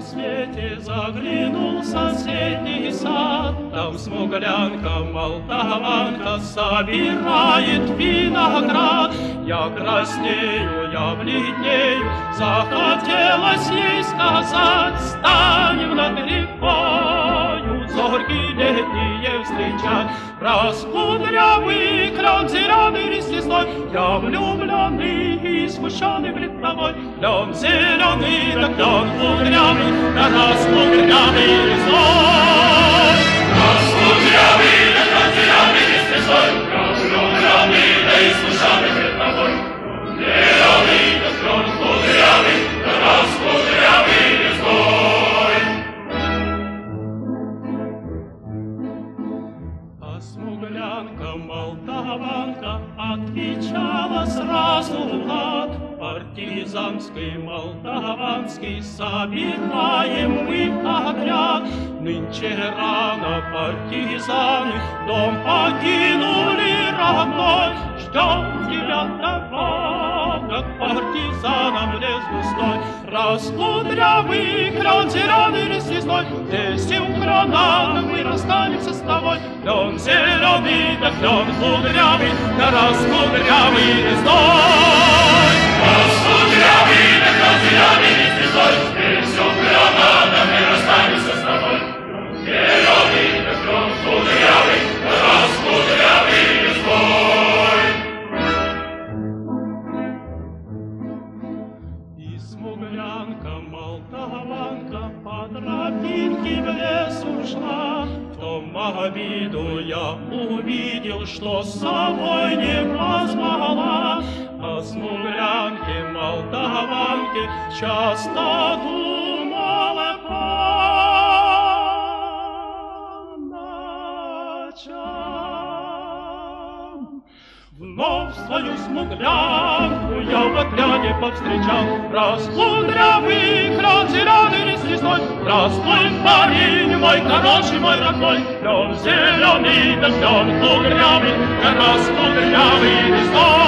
рассвете заглянул в соседний сад. Там смуглянка, молдаванка собирает виноград. Я краснею, я бледнею, захотелось ей сказать: станем над рекою зорьки летние встречать. Раскудрявый клен зеленый листвой, я влюбленный и смущенный пред тобой. Клен зеленый, да клен кудрявый, да раскудрявый листвой. Раскудрявый, да клен зеленый листвой, я влюбленный, да и смущенный пред тобой. Зеленый, да клен кудрявый, да раскудрявый листвой. Смуглянка, молдаванка отвечала сразу Влад: партизанский, молдаванский собираем мы отряд. Нынче рано партизаны дом покинули родной. Ждем тебя дорога к партизанам лес густой. Раскудрявый клен зеленый листвой, здесь у крона мы расстанемся с тобой. Клен зеленый, да клен кудрявый, да раскудрявый листой. Раскудрявый, да клен зеленый листвой, здесь у крона мы расстанемся с тобой. Клен зеленый, да клен кудрявый, да раскудрявый листой. Смуглянка, молдаванка по тропинке в лес ушла. В том обиду я увидел, что с собой не позвала. О смуглянке, молдаванке часто думала по ночам. Вновь свою смуглянку я в отряде повстречал. Раскудрявый клен зеленый листвой, здравствуй, парень мой хороший, мой родной. Клен зеленый, да клен кудрявый, да раскудрявый листой.